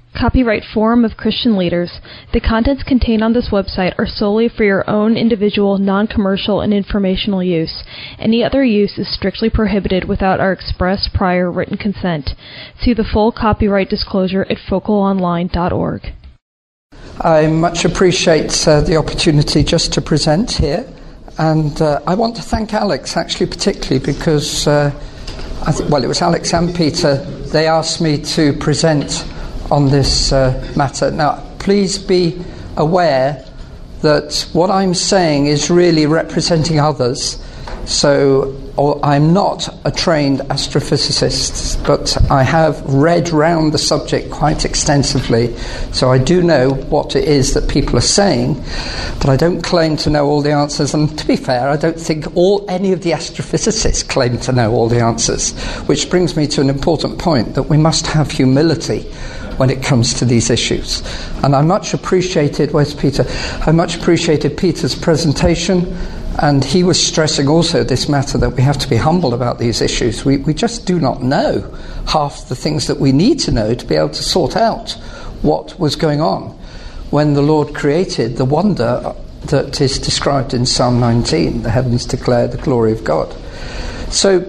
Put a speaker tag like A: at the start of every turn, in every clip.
A: Copyright Forum of Christian Leaders. The contents contained on this website are solely for your own individual, non-commercial, and informational use. Any other use is strictly prohibited without our express prior written consent. See the full copyright disclosure at focalonline.org.
B: I much appreciate the opportunity just to present here, and I want to thank Alex, actually, particularly because it was Alex and Peter. They asked me to present on this matter. Now, please be aware that what I'm saying is really representing others. So I'm not a trained astrophysicist, but I have read round the subject quite extensively, so I do know what it is that people are saying, but I don't claim to know all the answers. And to be fair, I don't think any of the astrophysicists claim to know all the answers, which brings me to an important point, that we must have humility when it comes to these issues. And I much appreciated, where's Peter? I much appreciated Peter's presentation, and he was stressing also this matter that we have to be humble about these issues. We just do not know half the things that we need to know to be able to sort out what was going on when the Lord created the wonder that is described in Psalm 19, the heavens declare the glory of God. So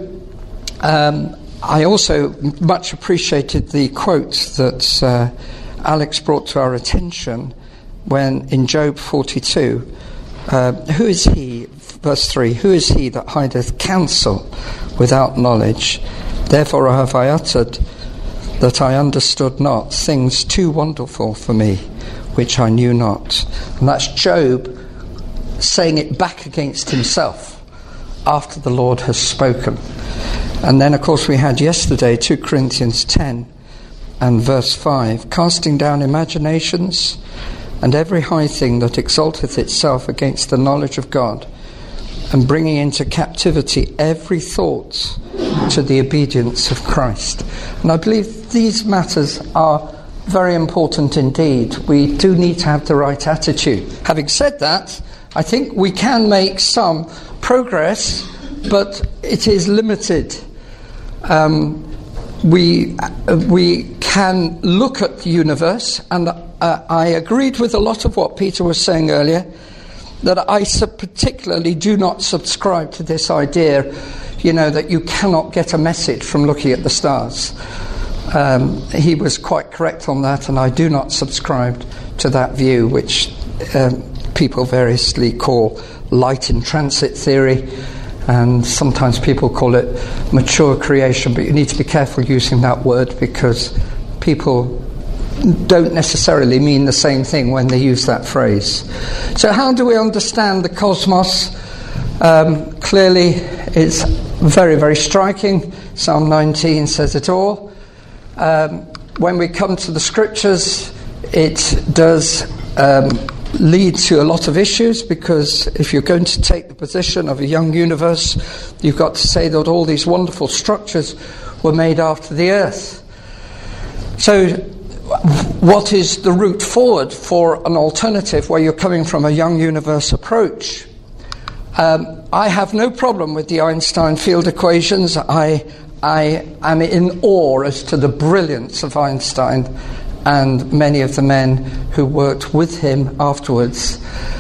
B: I also much appreciated the quote that Alex brought to our attention when in Job 42, who is he, verse 3, who is he that hideth counsel without knowledge? Therefore have I uttered that I understood not things too wonderful for me, which I knew not. And that's Job saying it back against himself after the Lord has spoken. And then, of course, we had yesterday 2 Corinthians 10 and verse 5, casting down imaginations and every high thing that exalteth itself against the knowledge of God, and bringing into captivity every thought to the obedience of Christ. And I believe these matters are very important indeed. We do need to have the right attitude. Having said that, I think we can make some progress, but it is limited. We can look at the universe, and I agreed with a lot of what Peter was saying earlier, that I particularly do not subscribe to this idea, that you cannot get a message from looking at the stars. He was quite correct on that, and I do not subscribe to that view, which people variously call light in transit theory, and sometimes people call it mature creation, but you need to be careful using that word because people don't necessarily mean the same thing when they use that phrase. So how do we understand the cosmos? Clearly it's very, very striking. Psalm 19 says it all. When we come to the scriptures, it does lead to a lot of issues, because if you're going to take the position of a young universe, you've got to say that all these wonderful structures were made after the earth. So what is the route forward for an alternative where you're coming from a young universe approach? I have no problem with the Einstein field equations. I am in awe as to the brilliance of Einstein and many of the men who worked with him afterwards.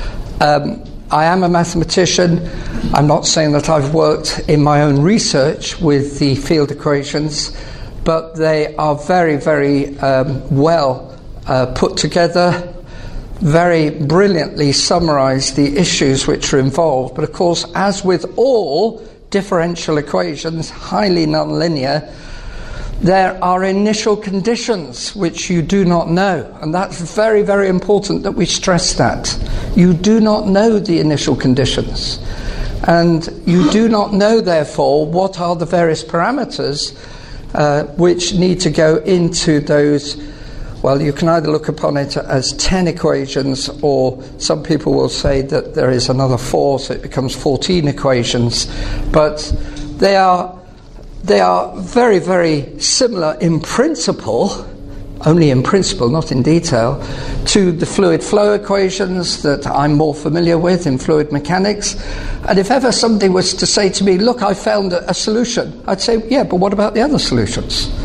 B: I am a mathematician. I'm not saying that I've worked in my own research with the field equations, but they are very, very well put together, very brilliantly summarise the issues which are involved. But of course, as with all differential equations, highly nonlinear, there are initial conditions which you do not know, and that's very, very important that we stress that. You do not know the initial conditions, and you do not know, therefore, what are the various parameters which need to go into those. Well, you can either look upon it as 10 equations, or some people will say that there is another 4, so it becomes 14 equations, but they are very, very similar in principle, only in principle, not in detail, to the fluid flow equations that I'm more familiar with in fluid mechanics. And if ever somebody was to say to me, look, I found a solution, I'd say, yeah, but what about the other solutions?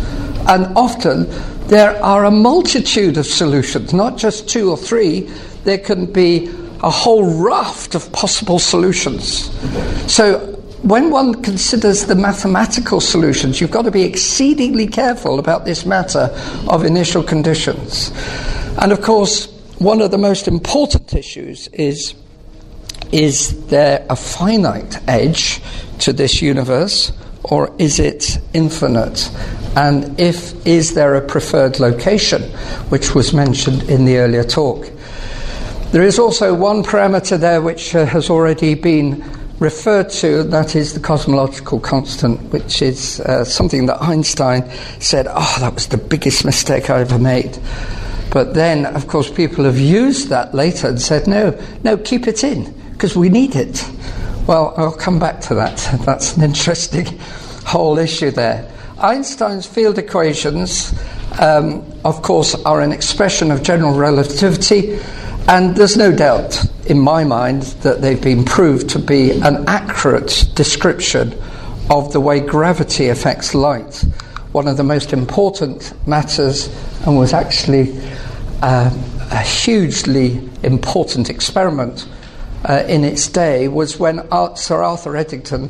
B: And often there are a multitude of solutions, not just 2 or 3. There can be a whole raft of possible solutions. So when one considers the mathematical solutions, you've got to be exceedingly careful about this matter of initial conditions. And of course, one of the most important issues is there a finite edge to this universe, or is it infinite? And is there a preferred location, which was mentioned in the earlier talk? There is also one parameter there which has already been referred to, that is the cosmological constant, which is something that Einstein said, that was the biggest mistake I ever made. But then, of course, people have used that later and said, no, keep it in, because we need it. Well, I'll come back to that. That's an interesting whole issue there. Einstein's field equations, of course, are an expression of general relativity, and there's no doubt in my mind that they've been proved to be an accurate description of the way gravity affects light. One of the most important matters, and was actually a hugely important experiment in its day, was when Sir Arthur Eddington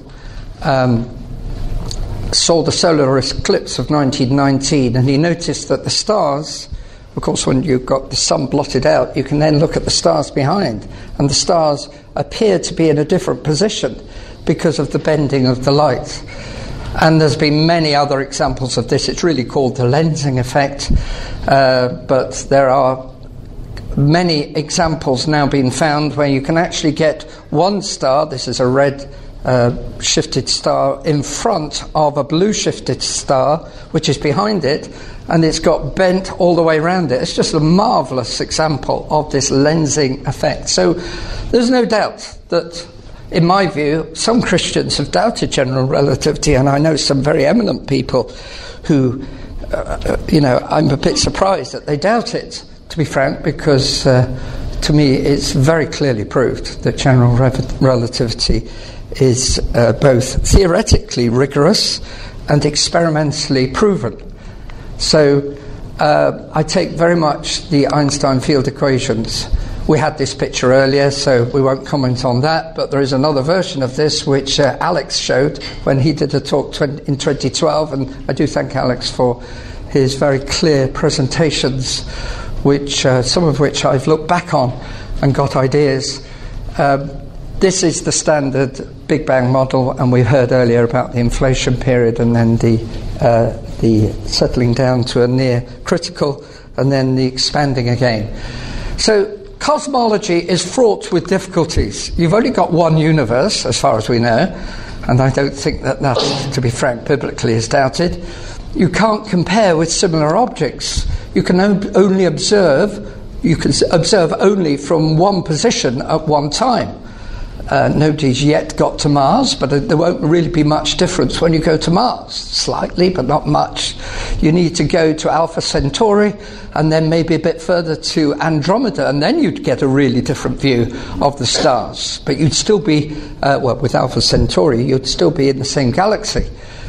B: saw the solar eclipse of 1919, and he noticed that the stars, of course, when you've got the sun blotted out, you can then look at the stars behind, and the stars appear to be in a different position because of the bending of the light. And there's been many other examples of this. It's really called the lensing effect, but there are many examples now being found where you can actually get one star, this is a red shifted star, in front of a blue shifted star, which is behind it, and it's got bent all the way around it. It's just a marvellous example of this lensing effect. So there's no doubt that, in my view, some Christians have doubted general relativity, and I know some very eminent people who, I'm a bit surprised that they doubt it, to be frank, because to me it's very clearly proved that general relativity is both theoretically rigorous and experimentally proven. So I take very much the Einstein field equations. We had this picture earlier, so we won't comment on that, but there is another version of this which Alex showed when he did a talk in 2012, and I do thank Alex for his very clear presentations, which some of which I've looked back on and got ideas. This is the standard Big Bang model, and we heard earlier about the inflation period and then the settling down to a near critical and then the expanding again. So cosmology is fraught with difficulties. You've only got one universe, as far as we know, and I don't think that, to be frank, biblically is doubted. You can't compare with similar objects. You can only observe. You can observe only from one position at one time. Nobody's yet got to Mars, but there won't really be much difference when you go to Mars. Slightly, but not much. You need to go to Alpha Centauri, and then maybe a bit further to Andromeda, and then you'd get a really different view of the stars. But you'd still be, with Alpha Centauri, you'd still be in the same galaxy.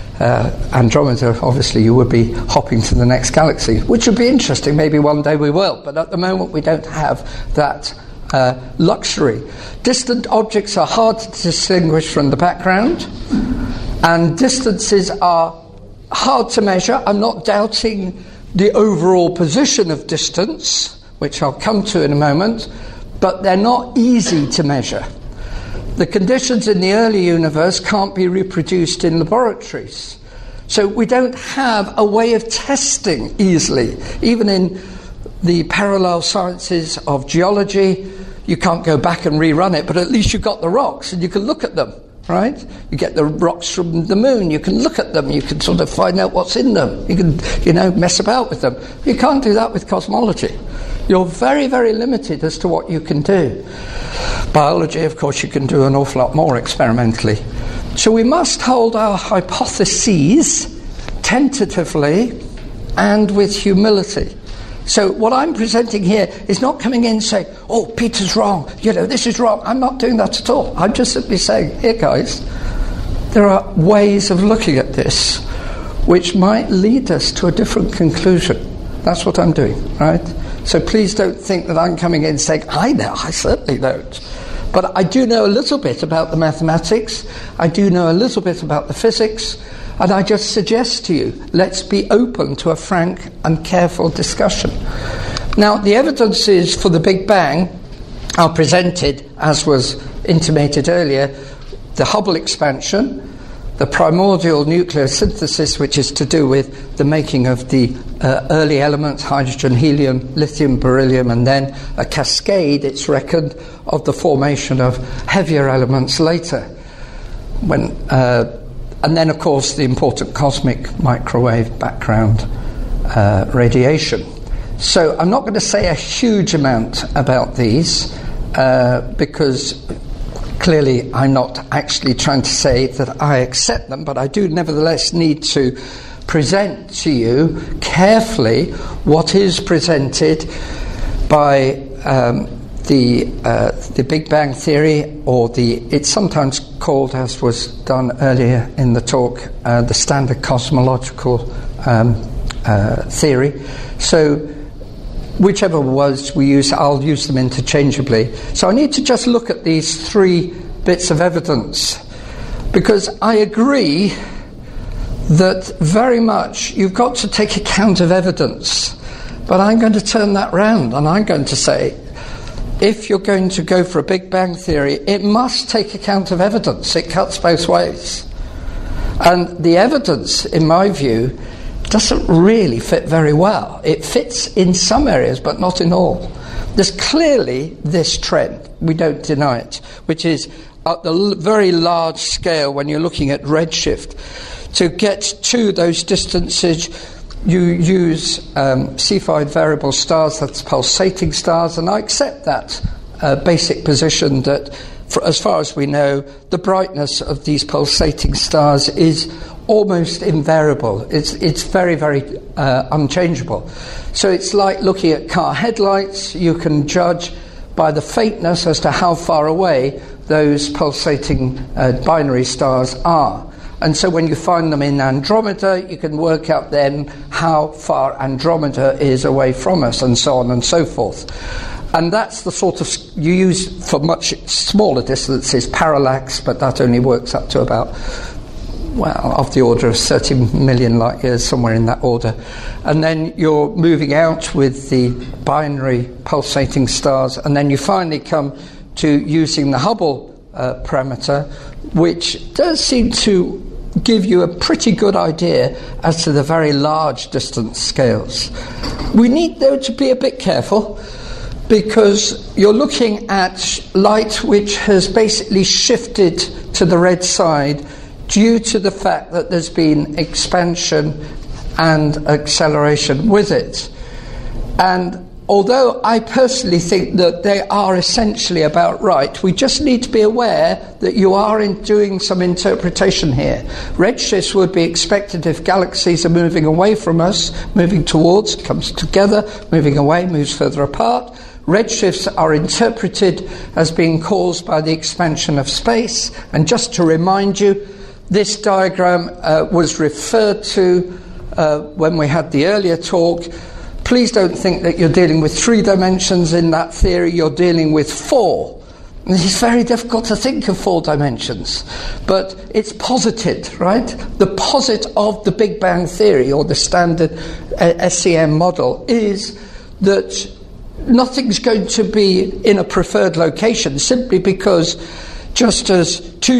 B: Andromeda, obviously, you would be hopping to the next galaxy, which would be interesting. Maybe one day we will, but at the moment we don't have that luxury. Distant objects are hard to distinguish from the background, and distances are hard to measure. I'm not doubting the overall position of distance, which I'll come to in a moment, but they're not easy to measure. The conditions in the early universe can't be reproduced in laboratories. So we don't have a way of testing easily. Even in the parallel sciences of geology, you can't go back and rerun it, but at least you've got the rocks and you can look at them, right? You get the rocks from the moon, you can look at them, you can sort of find out what's in them. You can, mess about with them. You can't do that with cosmology. You're very, very limited as to what you can do. Biology, of course, you can do an awful lot more experimentally. So we must hold our hypotheses tentatively and with humility. So what I'm presenting here is not coming in and saying, oh, Peter's wrong, this is wrong. I'm not doing that at all. I'm just simply saying, here guys, there are ways of looking at this which might lead us to a different conclusion. That's what I'm doing, right? So please don't think that I'm coming in saying, I know, I certainly don't. But I do know a little bit about the mathematics, I do know a little bit about the physics, and I just suggest to you, let's be open to a frank and careful discussion. Now, the evidences for the Big Bang are presented, as was intimated earlier, the Hubble expansion, the primordial nucleosynthesis, which is to do with the making of the early elements, hydrogen, helium, lithium, beryllium, and then a cascade, it's reckoned, of the formation of heavier elements later. And then, of course, the important cosmic microwave background radiation. So I'm not going to say a huge amount about these because clearly I'm not actually trying to say that I accept them, but I do nevertheless need to present to you carefully what is presented by the Big Bang theory, or it's sometimes called, as was done earlier in the talk, the standard cosmological theory. So whichever words we use, I'll use them interchangeably. So I need to just look at these three bits of evidence, because I agree that very much you've got to take account of evidence. But I'm going to turn that round, and I'm going to say, if you're going to go for a Big Bang theory, it must take account of evidence. It cuts both ways. And the evidence, in my view, doesn't really fit very well. It fits in some areas, but not in all. There's clearly this trend, we don't deny it, which is at the very large scale, when you're looking at redshift, to get to those distances, you use Cepheid variable stars, that's pulsating stars, and I accept that basic position that, as far as we know, the brightness of these pulsating stars is almost invariable. It's very, very unchangeable. So it's like looking at car headlights. You can judge by the faintness as to how far away those pulsating binary stars are. And so when you find them in Andromeda, you can work out then how far Andromeda is away from us, and so on and so forth. And that's the sort of, you use for much smaller distances, parallax, but that only works up to about, well, of the order of 30 million light years, somewhere in that order. And then you're moving out with the binary pulsating stars, and then you finally come to using the Hubble parameter, which does seem to give you a pretty good idea as to the very large distance scales. We need, though, to be a bit careful, because you're looking at light which has basically shifted to the red side due to the fact that there's been expansion and acceleration with it. And although I personally think that they are essentially about right, we just need to be aware that you are doing some interpretation here. Redshifts would be expected if galaxies are moving away from us, moving towards, comes together, moving away, moves further apart. Redshifts are interpreted as being caused by the expansion of space. And just to remind you, this diagram was referred to when we had the earlier talk. Please don't think that you're dealing with 3 dimensions in that theory, you're dealing with 4. And it's very difficult to think of 4 dimensions, but it's posited, right? The posit of the Big Bang theory, or the standard SEM model, is that nothing's going to be in a preferred location, simply because just as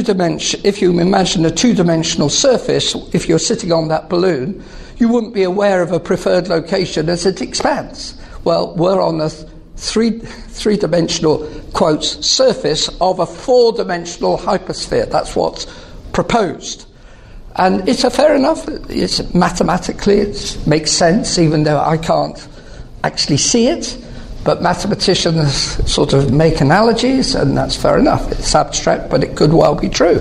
B: if you imagine a 2-dimensional surface, if you're sitting on that balloon, you wouldn't be aware of a preferred location as it expands. Well, we're on a three-dimensional, quotes, surface of a 4-dimensional hypersphere. That's what's proposed. And it's fair enough. It's mathematically, it makes sense, even though I can't actually see it. But mathematicians sort of make analogies, and that's fair enough. It's abstract, but it could well be true.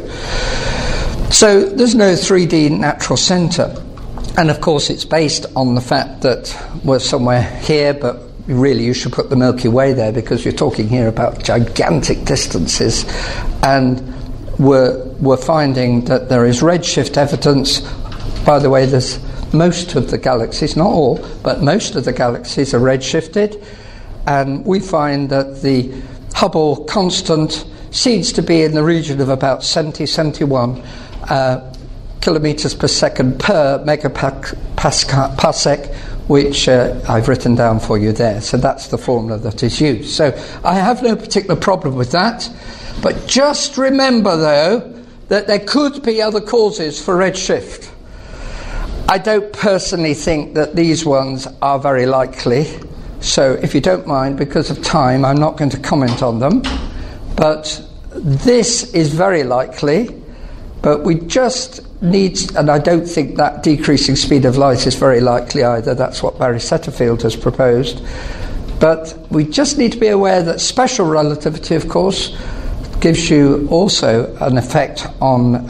B: So there's no 3D natural centre. And of course it's based on the fact that we're somewhere here, but really you should put the Milky Way there, because you're talking here about gigantic distances. And we're finding that there is redshift evidence by the way, there's most of the galaxies, not all, but most of the galaxies are redshifted, and we find that the Hubble constant seems to be in the region of about 71 kilometers per second per megaparsec, which I've written down for you there. So that's the formula that is used. So I have no particular problem with that. But just remember, though, that there could be other causes for redshift. I don't personally think that these ones are very likely. So if you don't mind, because of time, I'm not going to comment on them. But this is very likely. But we just need, and I don't think that decreasing speed of light is very likely either. That's what Barry Setterfield has proposed. But we just need to be aware that special relativity, of course, gives you also an effect on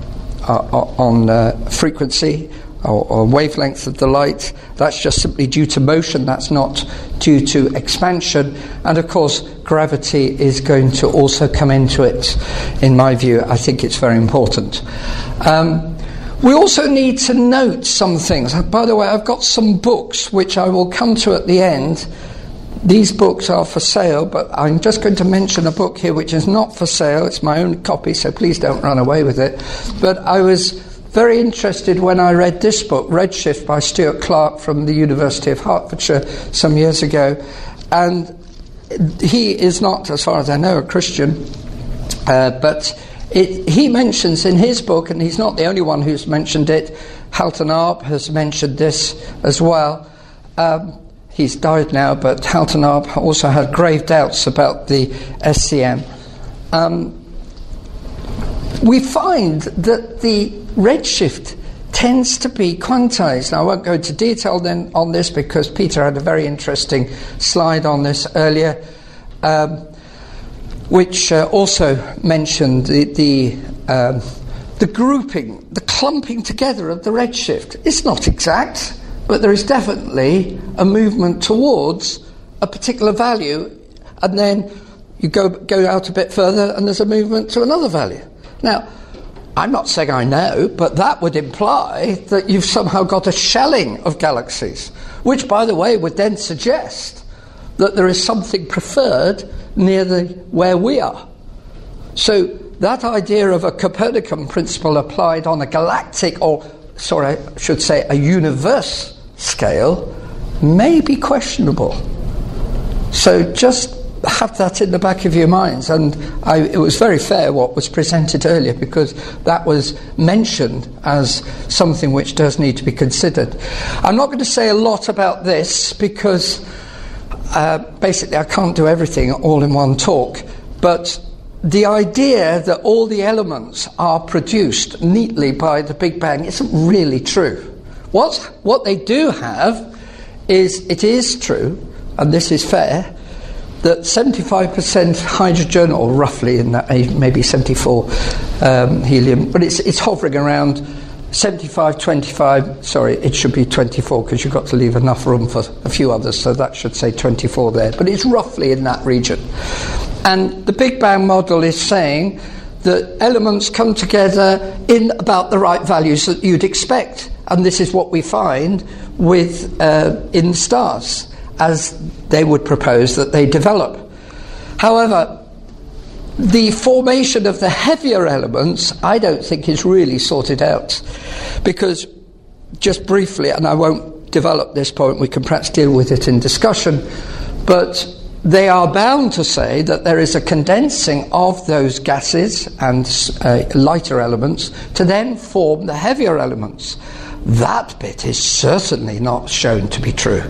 B: frequency or wavelength of the light. That's just simply due to motion. That's not due to expansion. And of course, gravity is going to also come into it. In my view, I think it's very important. We also need to note some things. By the way, I've got some books which I will come to at the end. These books are for sale, but I'm just going to mention a book here which is not for sale. It's my own copy, so please don't run away with it. But I was very interested when I read this book, Redshift, by Stuart Clark from the University of Hertfordshire some years ago. And he is not, as far as I know, a Christian, but he mentions in his book, and he's not the only one who's mentioned it, Halton Arp has mentioned this as well. He's died now, but Halton Arp also had grave doubts about the SCM. We find that the redshift tends to be quantized. Now, I won't go into detail then on this because Peter had a very interesting slide on this earlier, which also mentioned the grouping, the clumping together of the redshift. It's not exact, but there is definitely a movement towards a particular value, and then you go out a bit further and there's a movement to another value. Now, I'm not saying I know, but that would imply that you've somehow got a shelling of galaxies, which, by the way, would then suggest that there is something preferred near where we are. So that idea of a Copernican principle applied on a galactic, or sorry, I should say a universe scale, may be questionable. So just have that in the back of your minds. And it was very fair what was presented earlier, because that was mentioned as something which does need to be considered. I'm not going to say a lot about this because basically I can't do everything all in one talk, but the idea that all the elements are produced neatly by the Big Bang isn't really true. What they do have is, it is true, and this is fair, that 75% hydrogen, or roughly in that, maybe 74 helium, but it's hovering around 75, 25, sorry, it should be 24 because you've got to leave enough room for a few others, so that should say 24 there, but it's roughly in that region. And the Big Bang model is saying that elements come together in about the right values that you'd expect, and this is what we find with in stars, as they would propose that they develop. However, the formation of the heavier elements, I don't think is really sorted out, because, just briefly, and I won't develop this point, we can perhaps deal with it in discussion, but they are bound to say that there is a condensing of those gases and lighter elements to then form the heavier elements. That bit is certainly not shown to be true.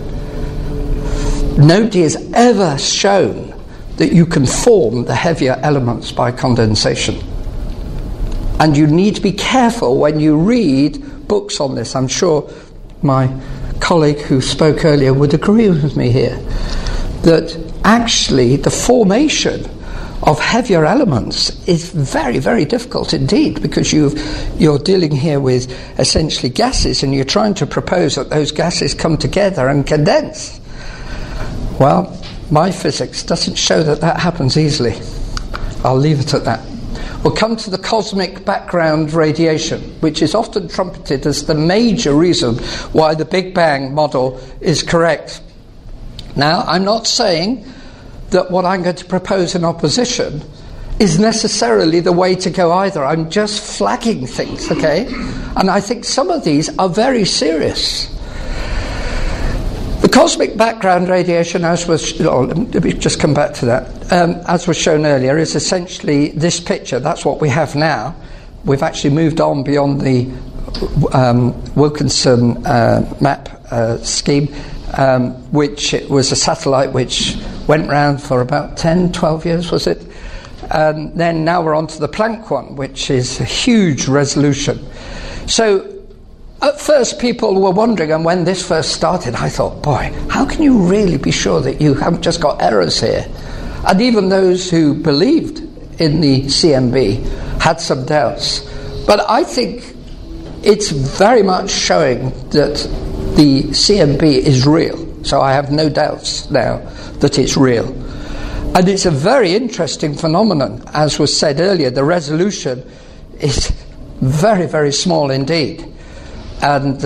B: Nobody has ever shown that you can form the heavier elements by condensation. And you need to be careful when you read books on this. I'm sure my colleague who spoke earlier would agree with me here, that actually the formation of heavier elements is very, very difficult indeed, because you're dealing here with essentially gases, and you're trying to propose that those gases come together and condense. Well, my physics doesn't show that happens easily. I'll leave it at that. We'll come to the cosmic background radiation, which is often trumpeted as the major reason why the Big Bang model is correct. Now, I'm not saying that what I'm going to propose in opposition is necessarily the way to go either. I'm just flagging things, okay? And I think some of these are very serious. The cosmic background radiation, as was, let me just come back to that, as was shown earlier, is essentially this picture. That's what we have now. We've actually moved on beyond the Wilkinson map scheme, which was a satellite which went round for about 10, 12 years, was it? And then now we're on to the Planck one, which is a huge resolution. So at first people were wondering, and when this first started, I thought, boy, how can you really be sure that you haven't just got errors here? And even those who believed in the CMB had some doubts. But I think it's very much showing that the CMB is real. So I have no doubts now that it's real. And it's a very interesting phenomenon. As was said earlier, the resolution is very, very small indeed. And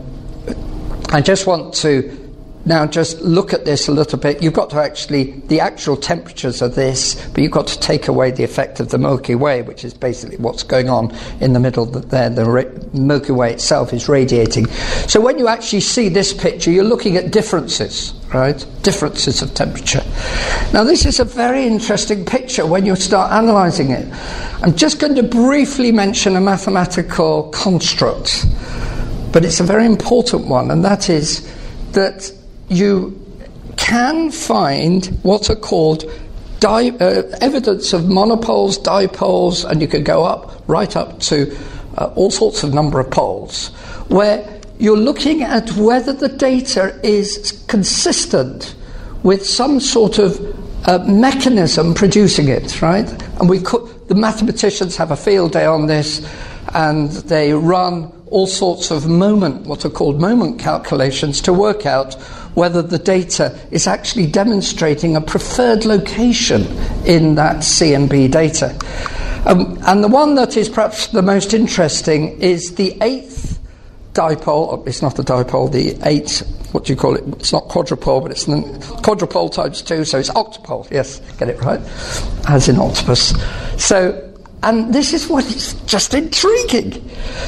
B: I just want to now just look at this a little bit. You've got to actually, the actual temperatures of this, but you've got to take away the effect of the Milky Way, which is basically what's going on in the middle there. The Milky Way itself is radiating. So when you actually see this picture, you're looking at differences, right? Differences of temperature. Now this is a very interesting picture when you start analysing it. I'm just going to briefly mention a mathematical construct, but it's a very important one, and that is that you can find what are called evidence of monopoles, dipoles, and you can go up, right up to all sorts of number of poles, where you're looking at whether the data is consistent with some sort of mechanism producing it, right? And the mathematicians have a field day on this, and they run all sorts of what are called moment calculations to work out whether the data is actually demonstrating a preferred location in that CMB data. And the one that is perhaps the most interesting is the 8th dipole. It's not a dipole, the 8th, what do you call it? It's not quadrupole, but it's quadrupole times 2, so it's octopole. Yes, get it right, as in octopus. So, and this is what is just intriguing.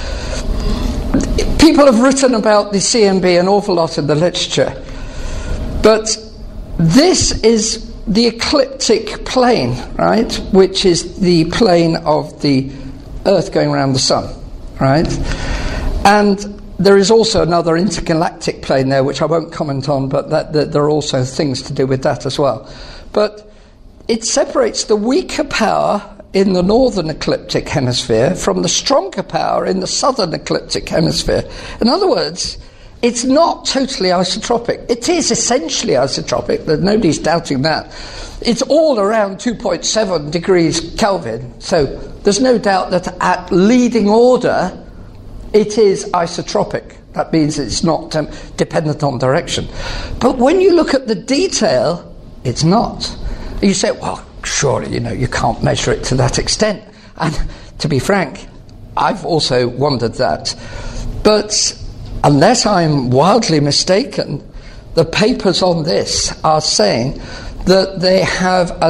B: People have written about the CMB an awful lot in the literature, but this is the ecliptic plane, right, which is the plane of the Earth going around the Sun, right? And there is also another intergalactic plane there, which I won't comment on, but that there are also things to do with that as well. But it separates the weaker power in the northern ecliptic hemisphere from the stronger power in the southern ecliptic hemisphere. In other words, it's not totally isotropic. It is essentially isotropic, nobody's doubting that. It's all around 2.7 degrees Kelvin, so there's no doubt that at leading order it is isotropic. That means it's not dependent on direction. But when you look at the detail, it's not. You say, well, surely, you can't measure it to that extent. And to be frank, I've also wondered that. But unless I'm wildly mistaken, the papers on this are saying that they have a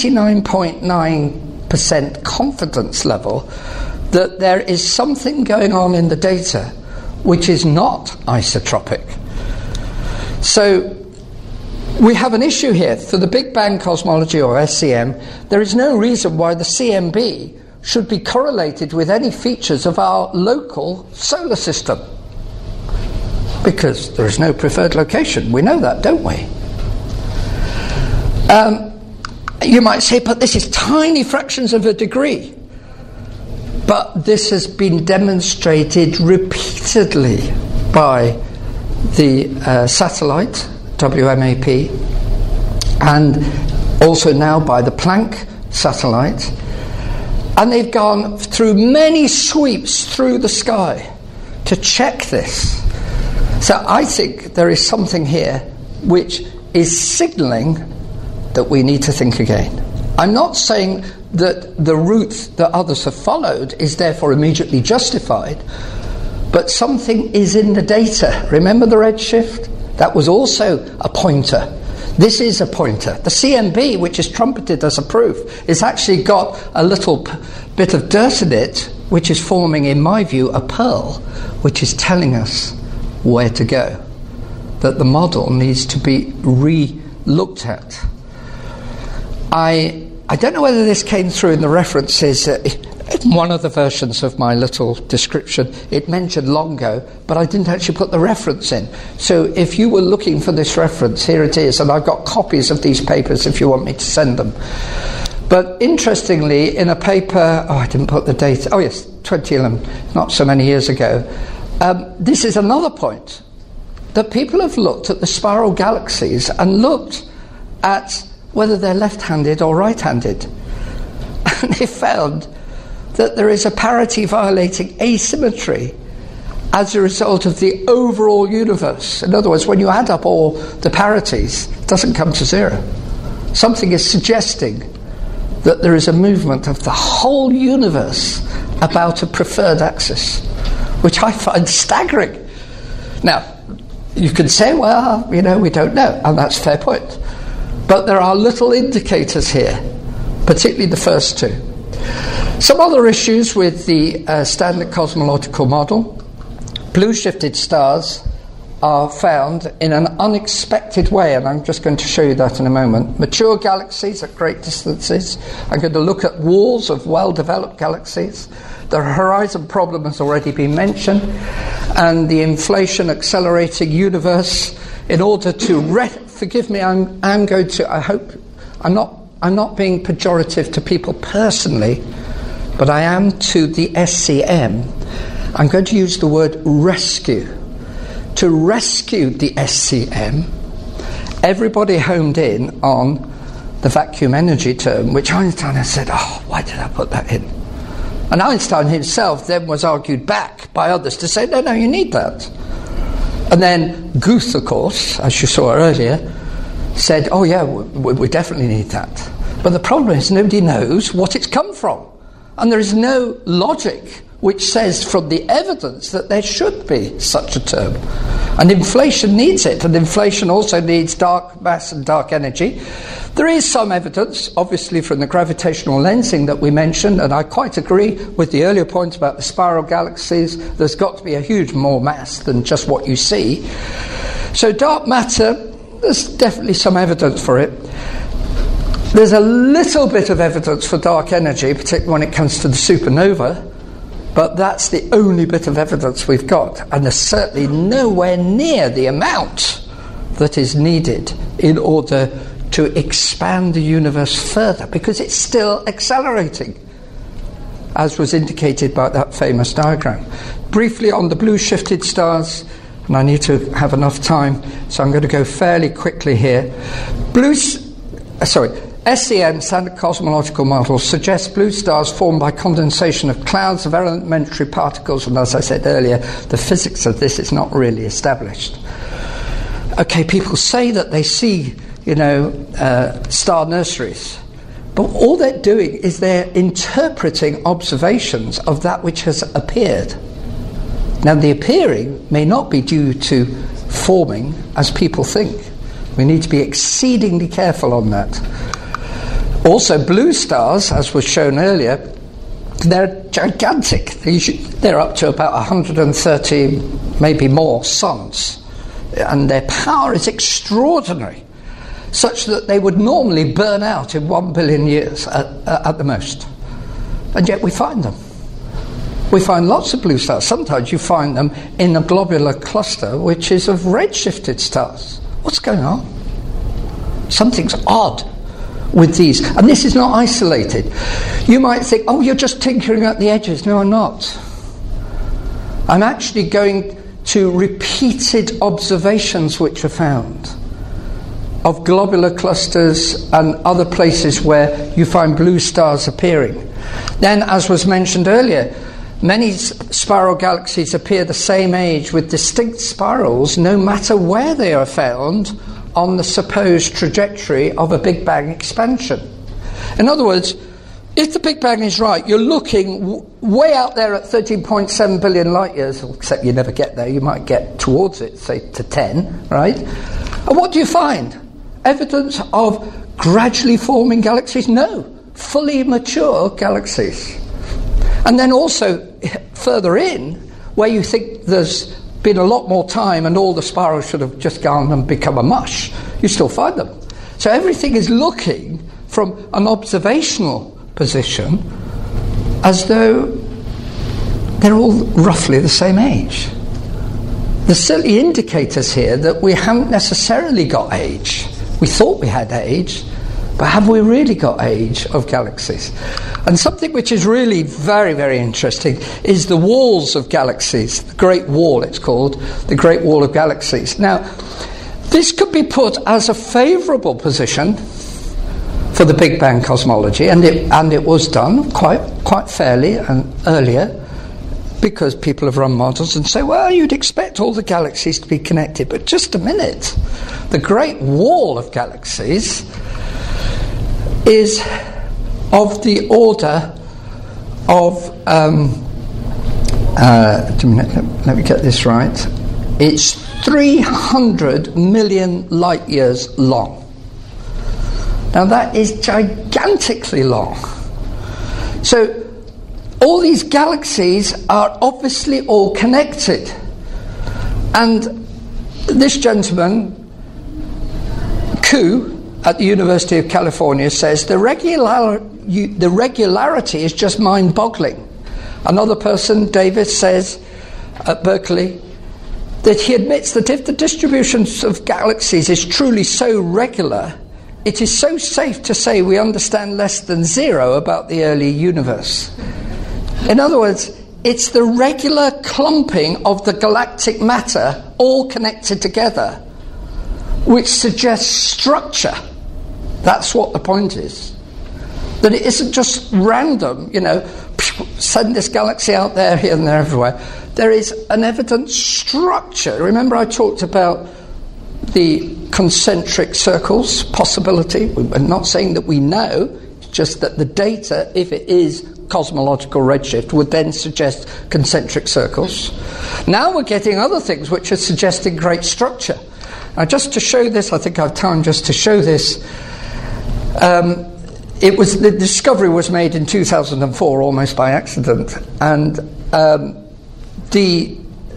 B: 99.9% confidence level that there is something going on in the data which is not isotropic. So we have an issue here. For the Big Bang cosmology, or SCM, there is no reason why the CMB should be correlated with any features of our local solar system, because there is no preferred location. We know that, don't we? You might say, but this is tiny fractions of a degree. But this has been demonstrated repeatedly by the satellite, WMAP, and also now by the Planck satellite. And they've gone through many sweeps through the sky to check this. So I think there is something here which is signalling that we need to think again. I'm not saying that the route that others have followed is therefore immediately justified, but something is in the data. Remember the redshift? That was also a pointer. This is a pointer. The CMB, which is trumpeted as a proof, has actually got a little bit of dirt in it, which is forming, in my view, a pearl, which is telling us where to go, that the model needs to be re-looked at. I don't know whether this came through in the references. In one of the versions of my little description, it mentioned Longo, but I didn't actually put the reference in. So if you were looking for this reference, here it is, and I've got copies of these papers if you want me to send them. But interestingly, in a paper, I didn't put the date, 2011, not so many years ago, this is another point, that people have looked at the spiral galaxies and looked at whether they're left-handed or right-handed. And they found that there is a parity-violating asymmetry as a result of the overall universe. In other words, when you add up all the parities, it doesn't come to zero. Something is suggesting that there is a movement of the whole universe about a preferred axis, which I find staggering. Now, you can say, well, we don't know, and that's a fair point. But there are little indicators here, particularly the first two. Some other issues with the standard cosmological model. Blue-shifted stars are found in an unexpected way, and I'm just going to show you that in a moment. Mature galaxies at great distances. I'm going to look at walls of well-developed galaxies. The horizon problem has already been mentioned, and the inflation accelerating universe. In order to forgive me, I'm going to. I hope I'm not being pejorative to people personally, but I am to the SCM. I'm going to use the word rescue. To rescue the SCM, everybody homed in on the vacuum energy term, which Einstein has said, why did I put that in? And Einstein himself then was argued back by others to say, no, you need that. And then Guth, of course, as you saw earlier, said, we definitely need that. But the problem is nobody knows what it's come from. And there is no logic which says from the evidence that there should be such a term. And inflation needs it, and inflation also needs dark mass and dark energy. There is some evidence, obviously, from the gravitational lensing that we mentioned, and I quite agree with the earlier point about the spiral galaxies. There's got to be a huge more mass than just what you see. So dark matter, there's definitely some evidence for it. There's a little bit of evidence for dark energy, particularly when it comes to the supernova, but that's the only bit of evidence we've got, and there's certainly nowhere near the amount that is needed in order to expand the universe further, because it's still accelerating, as was indicated by that famous diagram. Briefly on the blue-shifted stars, and I need to have enough time, so I'm going to go fairly quickly here. SCM, Standard Cosmological Model, suggests blue stars formed by condensation of clouds of elementary particles, and as I said earlier, the physics of this is not really established. Okay, people say that they see, star nurseries, but all they're doing is they're interpreting observations of that which has appeared. Now, the appearing may not be due to forming as people think. We need to be exceedingly careful on that. Also, blue stars, as was shown earlier, they're gigantic. They're up to about 130, maybe more, suns. And their power is extraordinary, such that they would normally burn out in 1 billion years at the most. And yet we find them. We find lots of blue stars. Sometimes you find them in a globular cluster, which is of red-shifted stars. What's going on? Something's odd with these. And this is not isolated. You might think, you're just tinkering at the edges. No, I'm not. I'm actually going to repeated observations which are found of globular clusters and other places where you find blue stars appearing. Then, as was mentioned earlier, many spiral galaxies appear the same age with distinct spirals no matter where they are found on the supposed trajectory of a Big Bang expansion. In other words, if the Big Bang is right, you're looking way out there at 13.7 billion light years, except you never get there. You might get towards it, say to 10, right? And what do you find? Evidence of gradually forming galaxies? No. Fully mature galaxies. And then also, further in, where you think there's been a lot more time and all the spirals should have just gone and become a mush, you still find them. So everything is looking from an observational position as though they're all roughly the same age. There's certainly indicators here that we haven't necessarily got age. We thought we had age, but have we really got age of galaxies? And something which is really very, very interesting is the walls of galaxies. The Great Wall, it's called, the Great Wall of Galaxies. Now, this could be put as a favourable position for the Big Bang cosmology, and it was done quite fairly and earlier, because people have run models and say, well, you'd expect all the galaxies to be connected. But just a minute. The Great Wall of Galaxies is of the order of... let me get this right. It's 300 million light years long. Now that is gigantically long. So all these galaxies are obviously all connected. And this gentleman, Ku, at the University of California, says the regularity is just mind-boggling. Another person, Davis, says at Berkeley that he admits that if the distributions of galaxies is truly so regular, it is so safe to say we understand less than zero about the early universe. In other words, it's the regular clumping of the galactic matter all connected together which suggests structure. That's what the point is. That it isn't just random, send this galaxy out there, here and there, everywhere. There is an evident structure. Remember I talked about the concentric circles possibility? We're not saying that we know, it's just that the data, if it is cosmological redshift, would then suggest concentric circles. Now we're getting other things which are suggesting great structure. Now just to show this, I think I have time just to show this. The discovery was made in 2004 almost by accident, and the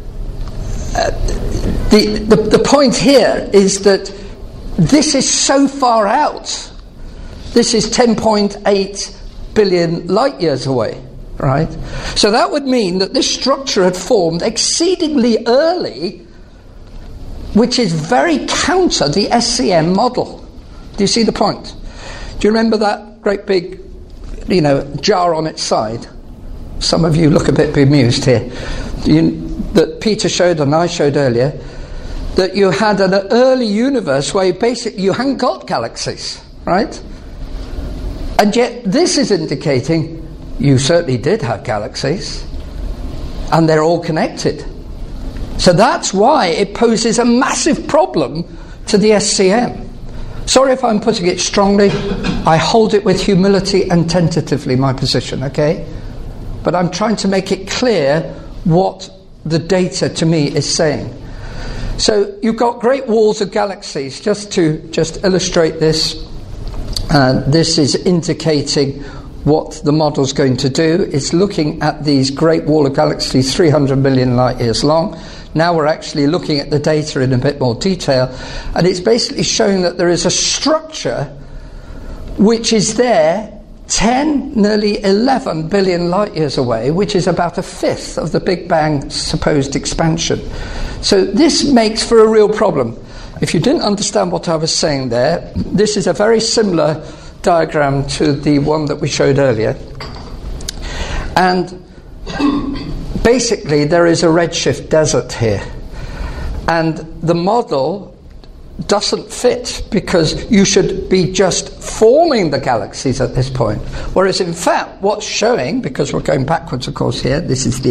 B: point here is that this is so far out. This is 10.8 billion light years away, right? So that would mean that this structure had formed exceedingly early, which is very counter the SCM model. Do you see the point? Do you remember that great big, jar on its side? Some of you look a bit bemused here. That Peter showed and I showed earlier, that you had an early universe where you hadn't got galaxies, right? And yet this is indicating you certainly did have galaxies, and they're all connected. So that's why it poses a massive problem to the SCM. Sorry if I'm putting it strongly. I hold it with humility and tentatively, my position, okay? But I'm trying to make it clear what the data to me is saying. So you've got great walls of galaxies. Just to illustrate this, this is indicating what the model's going to do. It's looking at these great wall of galaxies 300 million light years long. Now we're actually looking at the data in a bit more detail, and it's basically showing that there is a structure which is there 10, nearly 11 billion light years away, which is about a fifth of the Big Bang's supposed expansion. So this makes for a real problem. If you didn't understand what I was saying there, this is a very similar diagram to the one that we showed earlier. And basically there is a redshift desert here. And the model doesn't fit, because you should be just forming the galaxies at this point. Whereas in fact what's showing, because we're going backwards of course here, this is the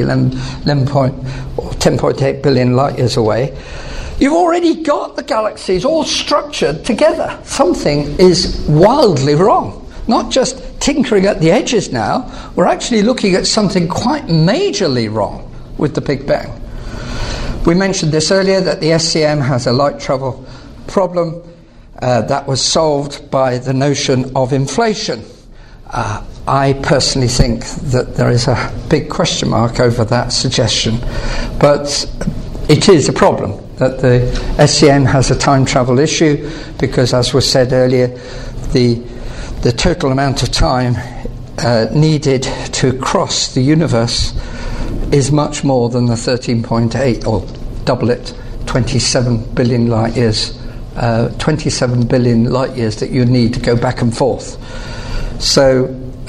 B: 10.8 billion light years away, you've already got the galaxies all structured together. Something is wildly wrong. not just tinkering at the edges now, we're actually looking at something quite majorly wrong with the Big Bang. We mentioned this earlier, that the SCM has a light travel problem that was solved by the notion of inflation. I personally think that there is a big question mark over that suggestion, but it is a problem that the SCM has a time travel issue, because, as was said earlier, the total amount of time needed to cross the universe is much more than the 13.8, or double it, 27 billion light years. 27 billion light years that you need to go back and forth. So,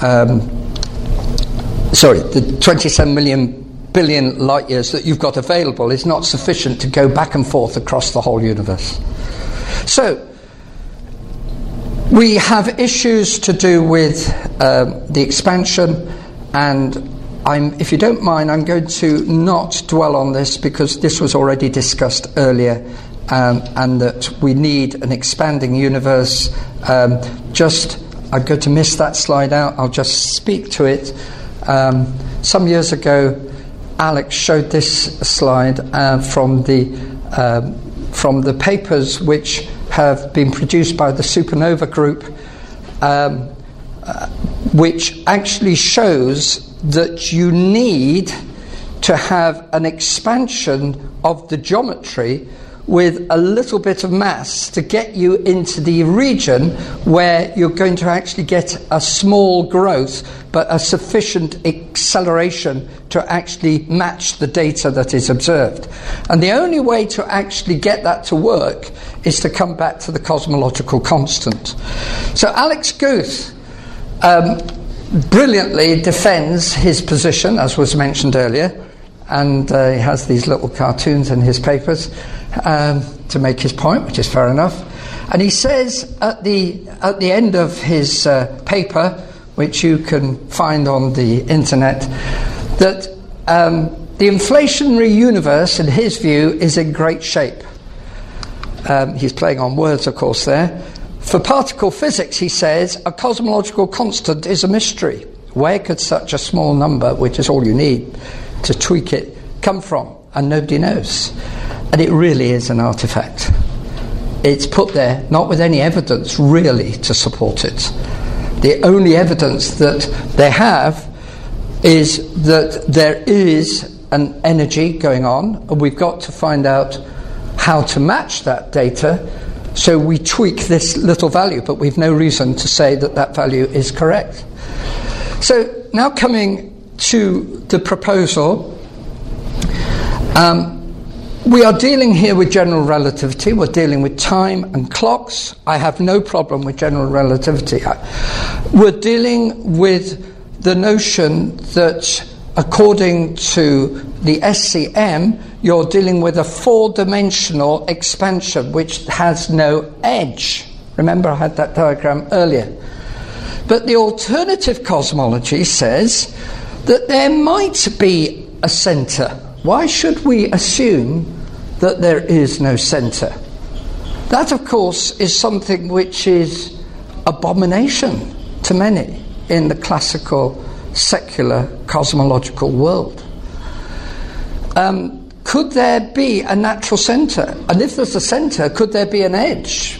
B: the 27 billion light years that you've got available is not sufficient to go back and forth across the whole universe. So, we have issues to do with the expansion, and if you don't mind, I'm going to not dwell on this because this was already discussed earlier, and that we need an expanding universe. I'm going to miss that slide out. I'll just speak to it. Some years ago, Alex showed this slide from the papers which have been produced by the Supernova Group, which actually shows that you need to have an expansion of the geometry with a little bit of mass to get you into the region where you're going to actually get a small growth but a sufficient acceleration to actually match the data that is observed. And the only way to actually get that to work is to come back to the cosmological constant. So Alex Guth brilliantly defends his position, as was mentioned earlier, and he has these little cartoons in his papers to make his point, which is fair enough. And he says at the end of his paper, which you can find on the internet, that the inflationary universe, in his view, is in great shape. He's playing on words, of course, there. For particle physics, he says, a cosmological constant is a mystery. Where could such a small number, which is all you need to tweak it, come from? And nobody knows. And it really is an artifact. It's put there not with any evidence really to support it. The only evidence that they have is that there is an energy going on, and we've got to find out how to match that data. So we tweak this little value, but we've no reason to say that that value is correct. So now coming to the proposal, we are dealing here with general relativity. We're dealing with time and clocks. I have no problem with general relativity. We're dealing with the notion that according to the SCM, you're dealing with a four-dimensional expansion which has no edge. Remember, I had that diagram earlier. But the alternative cosmology says that there might be a centre. Why should we assume that there is no centre? That, of course, is something which is abomination to many in the classical, secular, cosmological world. Could there be a natural centre? And if there's a centre, could there be an edge?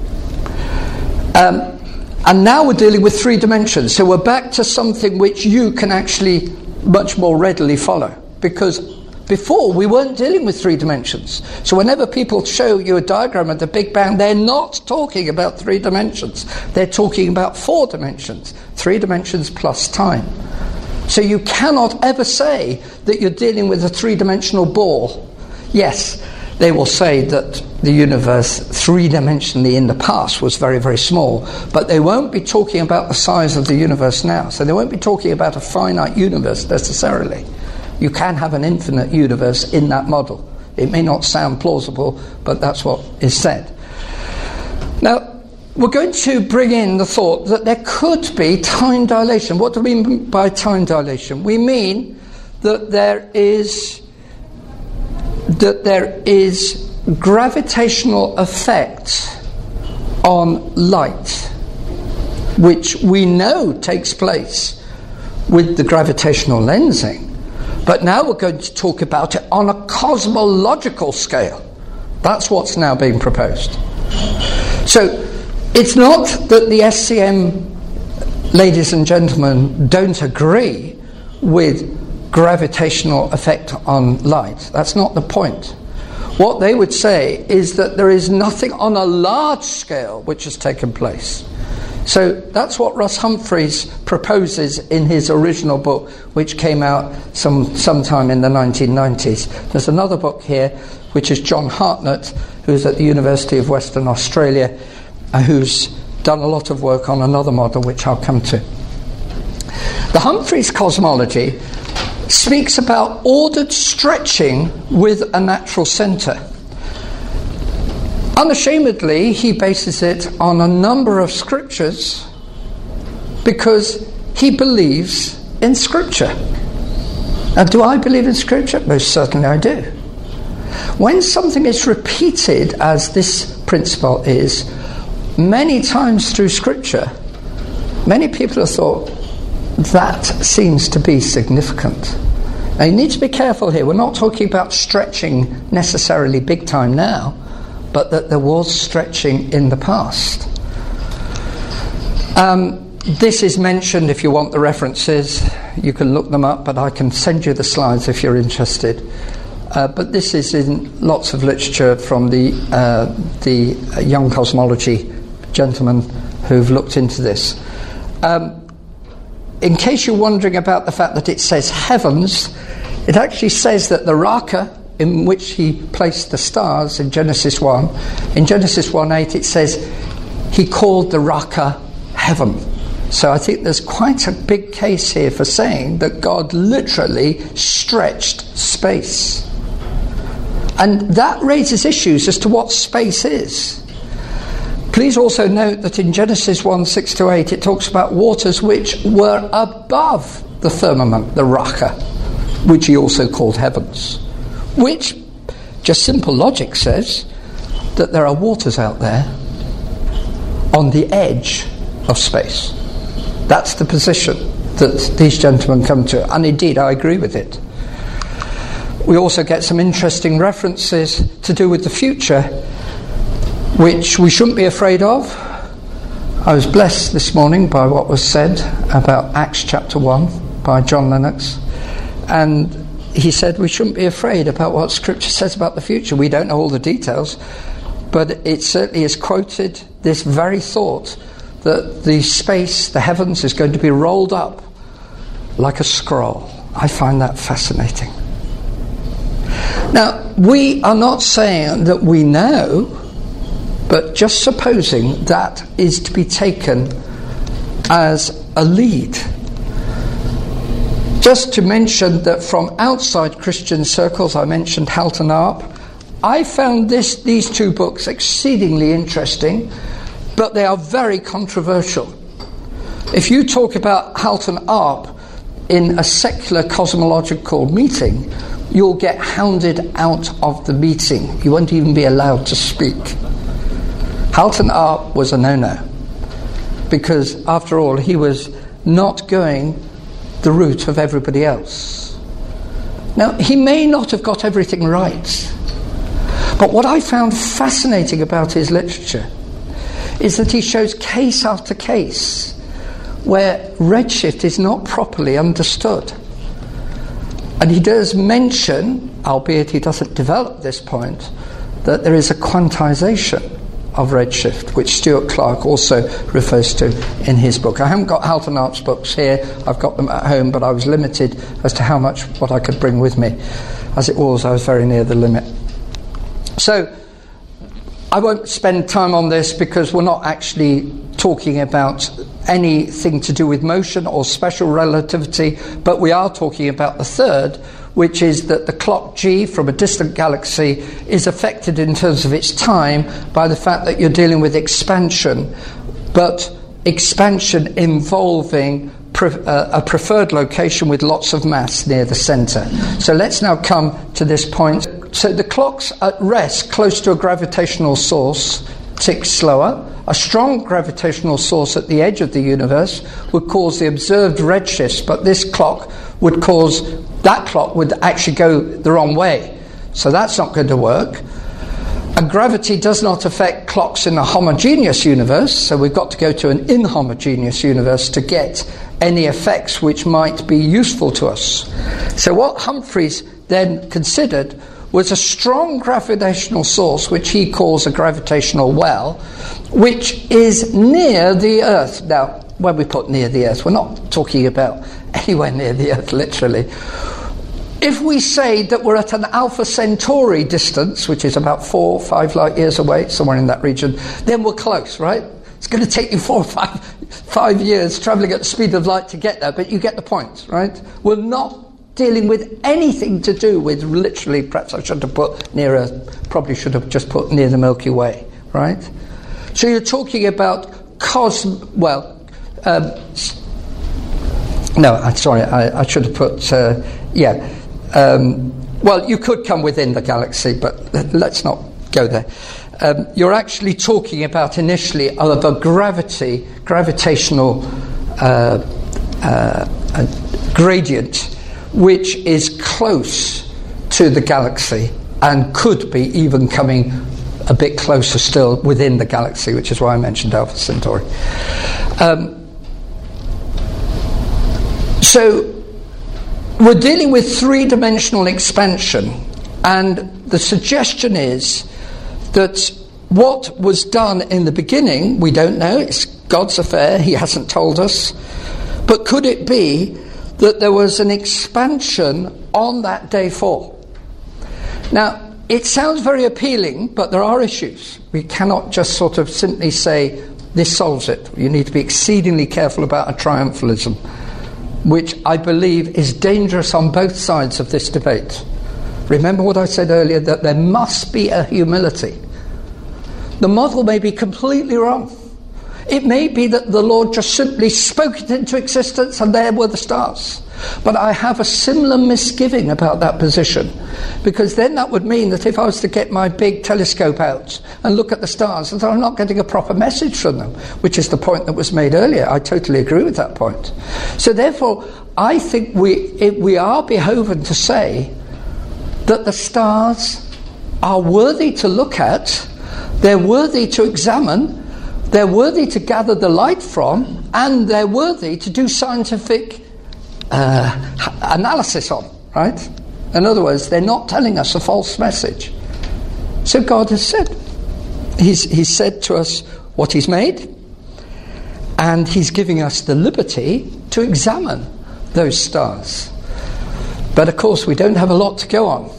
B: And now we're dealing with three dimensions. So we're back to something which you can actually much more readily follow. Because before, we weren't dealing with three dimensions. So whenever people show you a diagram of the Big Bang, they're not talking about three dimensions. They're talking about four dimensions. 3 dimensions plus time. So you cannot ever say that you're dealing with a three-dimensional ball. Yes, they will say that the universe three-dimensionally in the past was very, very small, but they won't be talking about the size of the universe now. So they won't be talking about a finite universe necessarily. You can have an infinite universe in that model. It may not sound plausible, but that's what is said. Now, we're going to bring in the thought that there could be time dilation. What do we mean by time dilation? We mean that there is gravitational effect on light. which we know takes place with the gravitational lensing. But now we're going to talk about it on a cosmological scale. That's what's now being proposed. So it's not that the SCM, ladies and gentlemen, don't agree with gravitational effect on light. That's not the point. What they would say is that there is nothing on a large scale which has taken place. So that's what Russ Humphreys proposes in his original book, which came out sometime in the 1990s. There's another book here, which is John Hartnett, who's at the University of Western Australia, who's done a lot of work on another model, which I'll come to. The Humphreys cosmology speaks about ordered stretching with a natural centre. Unashamedly, he bases it on a number of scriptures because he believes in Scripture. Now, do I believe in Scripture? Most certainly I do. When something is repeated, as this principle is, many times through Scripture, many people have thought, that seems to be significant. Now, you need to be careful here. We're not talking about stretching necessarily big time now, but that there was stretching in the past. This is mentioned, if you want the references, you can look them up, but I can send you the slides if you're interested. But this is in lots of literature from the young cosmology gentlemen who've looked into this. In case you're wondering about the fact that it says heavens, it actually says that the Raka, in which he placed the stars in Genesis 1. In Genesis 1:8 it says he called the Raka heaven. So I think there's quite a big case here for saying that God literally stretched space. And that raises issues as to what space is. Please also note that in Genesis 1:6-8 it talks about waters which were above the firmament, the Raka, which he also called heavens. Which, just simple logic says that there are waters out there on the edge of space. That's the position that these gentlemen come to, and indeed I agree with it. We also get some interesting references to do with the future, which we shouldn't be afraid of. I was blessed this morning by what was said about Acts chapter 1 by John Lennox, and he said we shouldn't be afraid about what Scripture says about the future. We don't know all the details, but it certainly is quoted this very thought that the space, the heavens, is going to be rolled up like a scroll. I find that fascinating. Now, we are not saying that we know, but just supposing that is to be taken as a lead. Just to mention that from outside Christian circles, I mentioned Halton Arp. I found these two books exceedingly interesting, but they are very controversial. If you talk about Halton Arp in a secular cosmological meeting, you'll get hounded out of the meeting. You won't even be allowed to speak. Halton Arp was a no-no, because after all, he was not going the route of everybody else. Now, he may not have got everything right, but what I found fascinating about his literature is that he shows case after case where redshift is not properly understood. And he does mention, albeit he doesn't develop this point, that there is a quantization of redshift, which Stuart Clark also refers to in his book. I haven't got Halton Arp's books here, I've got them at home, but I was limited as to how much what I could bring with me. As it was, I was very near the limit. So, I won't spend time on this because we're not actually talking about anything to do with motion or special relativity, but we are talking about the third, which is that the clock G from a distant galaxy is affected in terms of its time by the fact that you're dealing with expansion, but expansion involving a preferred location with lots of mass near the centre. So let's now come to this point. So the clocks at rest close to a gravitational source tick slower, A strong gravitational source at the edge of the universe would cause the observed redshifts, but that clock would actually go the wrong way. So that's not going to work. And gravity does not affect clocks in a homogeneous universe, so we've got to go to an inhomogeneous universe to get any effects which might be useful to us. So what Humphreys then considered was a strong gravitational source, which he calls a gravitational well, which is near the Earth. Now, when we put near the Earth, we're not talking about anywhere near the Earth, literally. If we say that we're at an Alpha Centauri distance, which is about 4 or 5 light years away, somewhere in that region, then we're close, right? It's going to take you 4 or 5 years travelling at the speed of light to get there, but you get the point, right? We're not dealing with anything to do with literally, perhaps I should have put near Earth, probably should have just put near the Milky Way, right? So you're talking about I should have put, you could come within the galaxy, but let's not go there. You're actually talking about initially of a gravitational gradient which is close to the galaxy and could be even coming a bit closer still within the galaxy, which is why I mentioned Alpha Centauri. So we're dealing with three-dimensional expansion, and the suggestion is that what was done in the beginning, we don't know, it's God's affair, he hasn't told us, but could it be that there was an expansion on that day 4? Now, it sounds very appealing, but there are issues. We cannot just sort of simply say, this solves it. You need to be exceedingly careful about a triumphalism, which I believe is dangerous on both sides of this debate. Remember what I said earlier, that there must be a humility. The model may be completely wrong. It may be that the Lord just simply spoke it into existence and there were the stars. But I have a similar misgiving about that position, because then that would mean that if I was to get my big telescope out and look at the stars, that I'm not getting a proper message from them, which is the point that was made earlier. I totally agree with that point. So therefore, I think we are beholden to say that the stars are worthy to look at, they're worthy to examine, they're worthy to gather the light from, and they're worthy to do scientific analysis on, right? In other words, they're not telling us a false message. So God has said. He's said to us what he's made, and he's giving us the liberty to examine those stars. But of course, we don't have a lot to go on.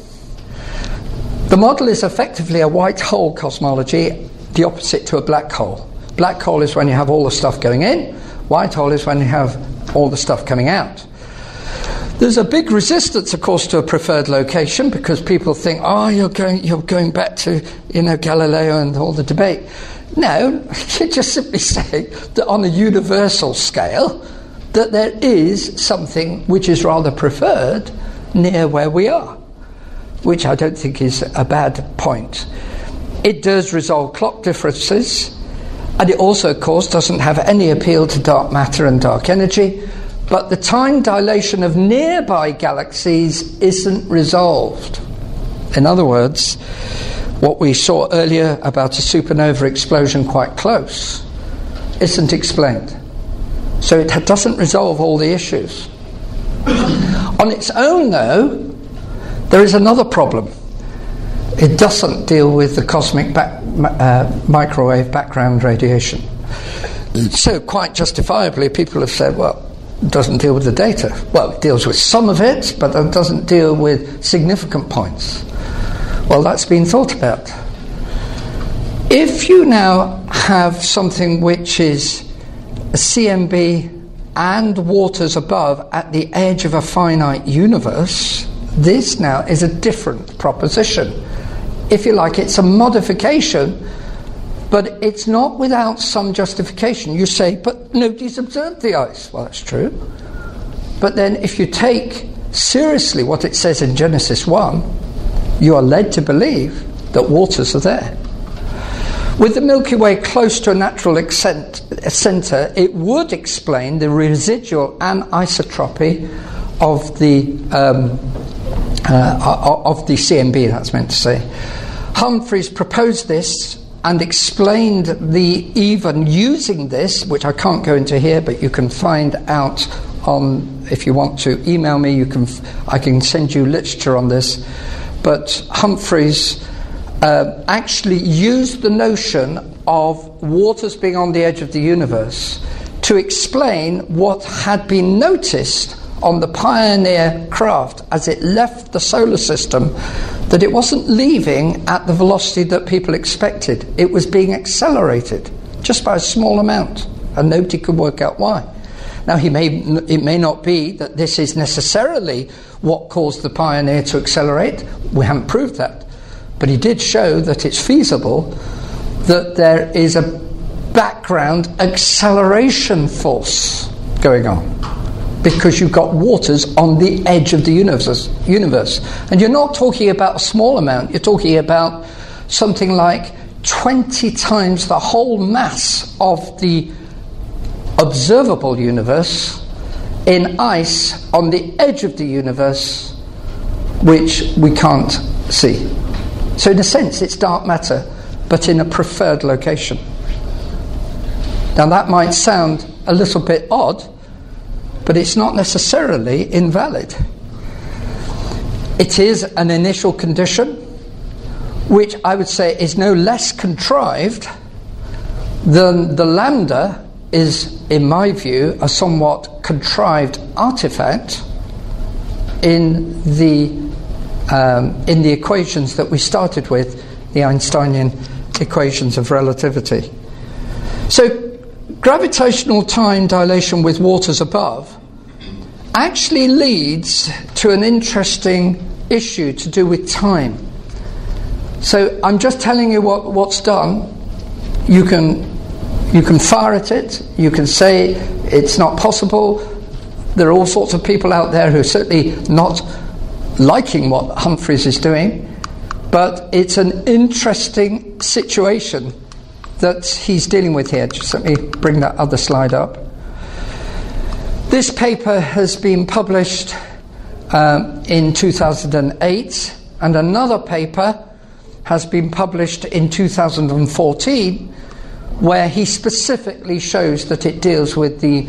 B: The model is effectively a white hole cosmology, the opposite to a black hole. Black hole is when you have all the stuff going in. White hole is when you have all the stuff coming out. There's a big resistance, of course, to a preferred location, because people think, you're going back to, Galileo and all the debate. No, you're just simply saying that on a universal scale, that there is something which is rather preferred near where we are, which I don't think is a bad point. It does resolve clock differences, and it also, of course, doesn't have any appeal to dark matter and dark energy, but the time dilation of nearby galaxies isn't resolved. In other words, what we saw earlier about a supernova explosion quite close isn't explained. So it doesn't resolve all the issues. On its own, though, there is another problem. It doesn't deal with the cosmic microwave background radiation. So quite justifiably, people have said, well, it doesn't deal with the data. Well, it deals with some of it, but it doesn't deal with significant points. Well, that's been thought about. If you now have something which is a CMB and waters above at the edge of a finite universe, this now is a different proposition. If you like, it's a modification, but it's not without some justification. You say, but nobody's observed the ice. Well, that's true. But then if you take seriously what it says in Genesis 1, you are led to believe that waters are there. With the Milky Way close to a natural centre, it would explain the residual anisotropy of the CMB, that's meant to say. Humphreys proposed this and explained even using this, which I can't go into here, but you can find out on, if you want to email me, I can send you literature on this. But Humphreys actually used the notion of waters being on the edge of the universe to explain what had been noticed on the Pioneer craft as it left the solar system, that it wasn't leaving at the velocity that people expected. It was being accelerated just by a small amount, and nobody could work out why. Now, it may not be that this is necessarily what caused the Pioneer to accelerate. We haven't proved that. But he did show that it's feasible that there is a background acceleration force going on, because you've got waters on the edge of the universe. And you're not talking about a small amount, you're talking about something like 20 times the whole mass of the observable universe in ice on the edge of the universe, which we can't see. So in a sense, it's dark matter, but in a preferred location. Now that might sound a little bit odd, but it's not necessarily invalid. It is an initial condition, which I would say is no less contrived than the lambda is, in my view, a somewhat contrived artifact in the equations that we started with, the Einsteinian equations of relativity. So gravitational time dilation with waters above actually leads to an interesting issue to do with time. So I'm just telling you what's done. You can fire at it, you can say it's not possible. There are all sorts of people out there who are certainly not liking what Humphreys is doing, but it's an interesting situation that he's dealing with here. Just let me bring that other slide up. This paper has been published in 2008, and another paper has been published in 2014, where he specifically shows that it deals with the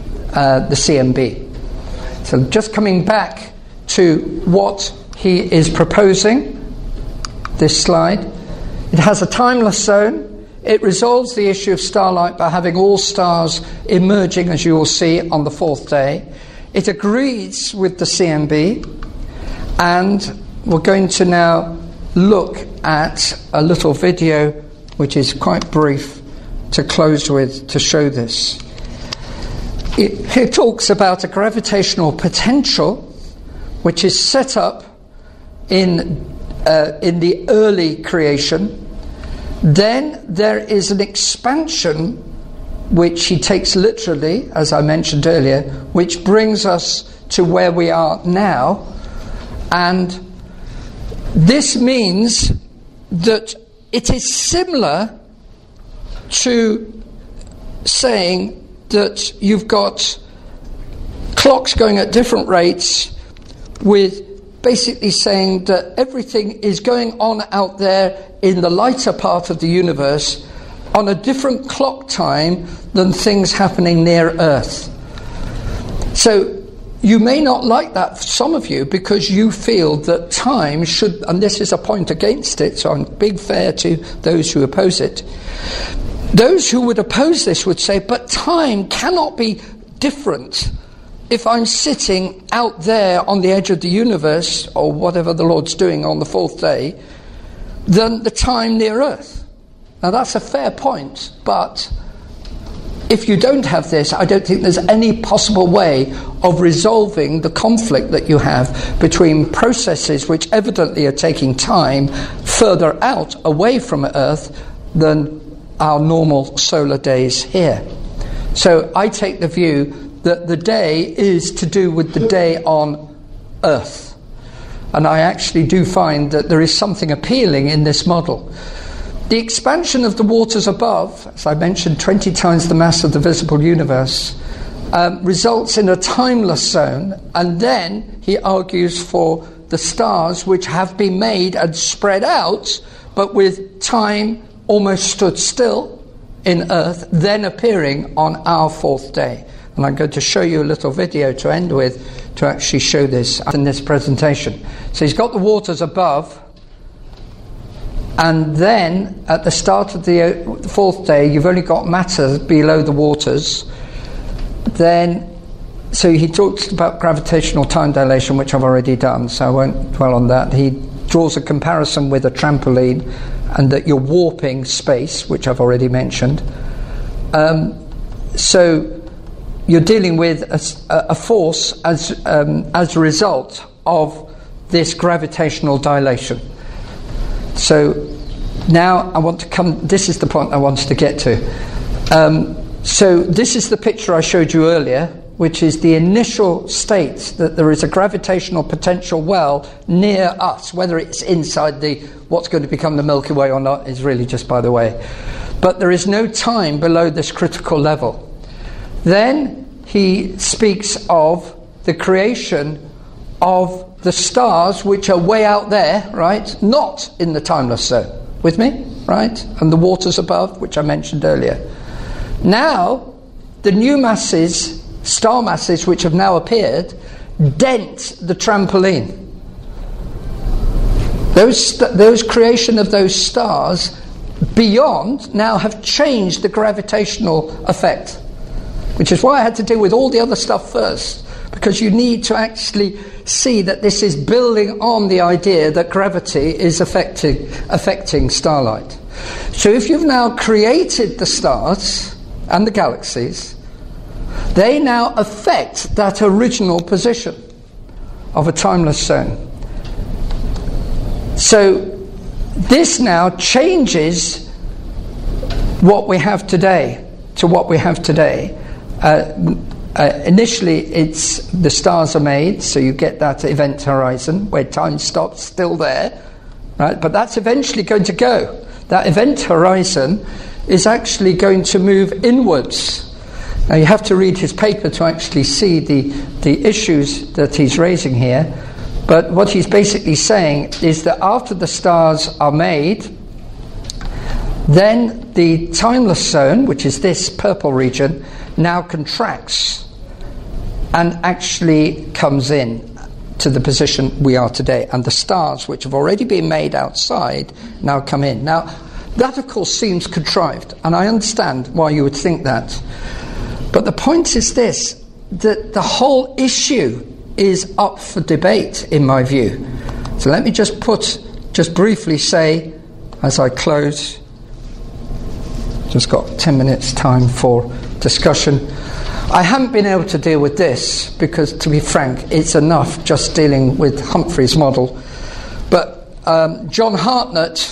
B: CMB. So just coming back to what he is proposing, this slide. It has a timeless zone. It resolves the issue of starlight by having all stars emerging, as you will see, on the fourth day. It agrees with the CMB, and we're going to now look at a little video which is quite brief to close with to show this. It talks about a gravitational potential which is set up in the early creation. Then there is an expansion which he takes literally, as I mentioned earlier, which brings us to where we are now. And this means that it is similar to saying that you've got clocks going at different rates, with basically saying that everything is going on out there in the lighter part of the universe on a different clock time than things happening near Earth. So you may not like that, some of you, because you feel that time should, and this is a point against it, so I'm being fair to those who oppose it. Those who would oppose this would say, but time cannot be different if I'm sitting out there on the edge of the universe, or whatever the Lord's doing on the fourth day, than the time near Earth. Now that's a fair point, but if you don't have this, I don't think there's any possible way of resolving the conflict that you have between processes which evidently are taking time further out, away from Earth, than our normal solar days here. So I take the view that the day is to do with the day on Earth. And I actually do find that there is something appealing in this model. The expansion of the waters above, as I mentioned, 20 times the mass of the visible universe, results in a timeless zone, and then he argues for the stars which have been made and spread out, but with time almost stood still in Earth, then appearing on our fourth day. And I'm going to show you a little video to end with to actually show this in this presentation. So he's got the waters above, and then at the start of the fourth day, you've only got matter below the waters. Then, so he talks about gravitational time dilation, which I've already done, so I won't dwell on that. He draws a comparison with a trampoline, and that you're warping space, which I've already mentioned. So you're dealing with a force as a result of this gravitational dilation. So now I want to come, this is the point I wanted to get to. So this is the picture I showed you earlier, which is the initial state that there is a gravitational potential well near us. Whether it's inside what's going to become the Milky Way or not is really just by the way. But there is no time below this critical level. Then he speaks of the creation of the stars, which are way out there, right? Not in the timeless zone. With me? Right? And the waters above, which I mentioned earlier. Now, the new masses, star masses, which have now appeared, dent the trampoline. Those creation of those stars beyond now have changed the gravitational effect, which is why I had to deal with all the other stuff first, because you need to actually see that this is building on the idea that gravity is affecting starlight. So if you've now created the stars and the galaxies, they now affect that original position of a timeless zone. So this now changes what we have today to what we have today. Initially, it's the stars are made, so you get that event horizon where time stops, still there, right? But that's eventually going to go. That event horizon is actually going to move inwards. Now you have to read his paper to actually see the issues that he's raising here. But what he's basically saying is that after the stars are made, then the timeless zone, which is this purple region, now contracts and actually comes in to the position we are today. And the stars, which have already been made outside, now come in. Now, that, of course, seems contrived, and I understand why you would think that. But the point is this, that the whole issue is up for debate, in my view. So let me just briefly say, as I close, just got 10 minutes time for discussion. I haven't been able to deal with this because, to be frank, it's enough just dealing with Humphrey's model. But John Hartnett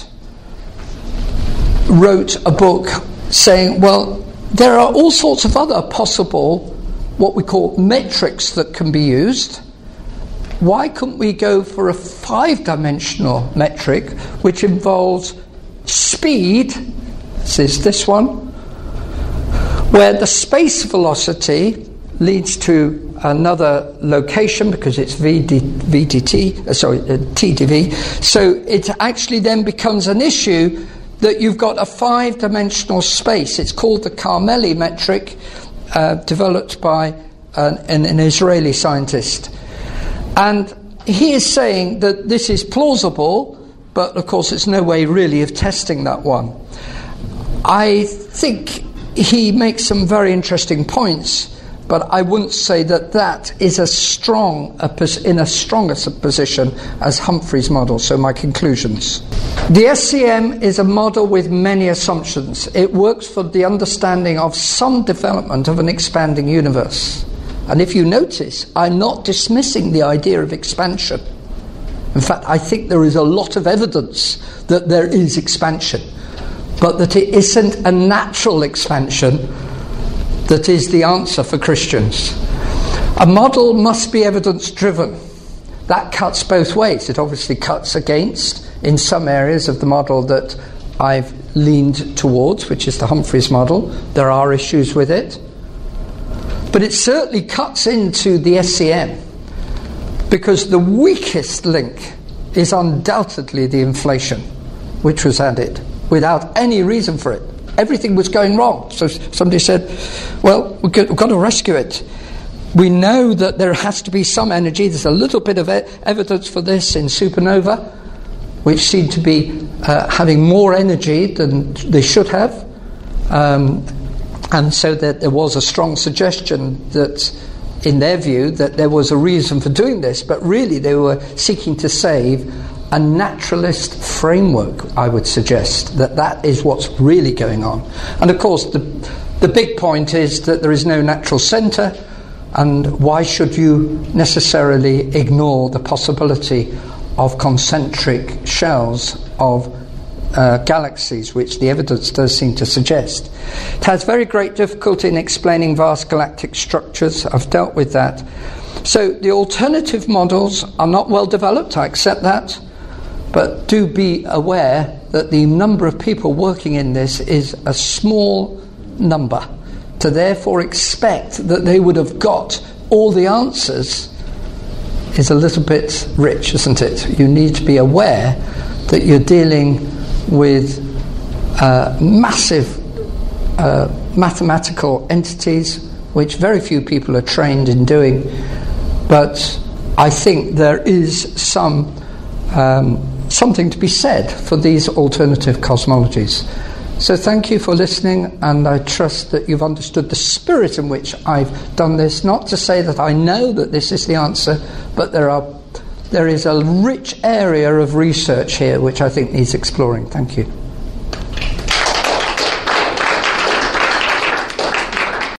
B: wrote a book saying, well, there are all sorts of other possible, what we call metrics that can be used. Why couldn't we go for a 5-dimensional metric which involves speed? This is this one, where the space velocity leads to another location because it's TdV. So it actually then becomes an issue that you've got a 5-dimensional space. It's called the Carmeli metric, developed by an Israeli scientist. And he is saying that this is plausible, but of course it's no way really of testing that one. I think he makes some very interesting points, but I wouldn't say that that is in a stronger position as Humphrey's model. So my conclusions. The SCM is a model with many assumptions. It works for the understanding of some development of an expanding universe. And if you notice, I'm not dismissing the idea of expansion. In fact, I think there is a lot of evidence that there is expansion, but that it isn't a natural expansion that is the answer for Christians. A model must be evidence-driven. That cuts both ways. It obviously cuts against in some areas of the model that I've leaned towards, which is the Humphreys model. There are issues with it. But it certainly cuts into the SCM, because the weakest link is undoubtedly the inflation, which was added without any reason for it. Everything was going wrong. So somebody said, well, we've got to rescue it. We know that there has to be some energy. There's a little bit of evidence for this in supernova, which seem to be having more energy than they should have. And so that there was a strong suggestion that, in their view, that there was a reason for doing this, but really they were seeking to save a naturalist framework, I would suggest, that is what's really going on. And of course, the big point is that there is no natural centre, and why should you necessarily ignore the possibility of concentric shells of galaxies, which the evidence does seem to suggest. It has very great difficulty in explaining vast galactic structures. I've dealt with that. So the alternative models are not well developed, I accept that, but do be aware that the number of people working in this is a small number. To therefore expect that they would have got all the answers is a little bit rich, isn't it? You need to be aware that you're dealing with massive mathematical entities, which very few people are trained in doing. But I think there is something to be said for these alternative cosmologies. So thank you for listening, and I trust that you've understood the spirit in which I've done this. Not to say that I know that this is the answer, but there is a rich area of research here which I think needs exploring. Thank you.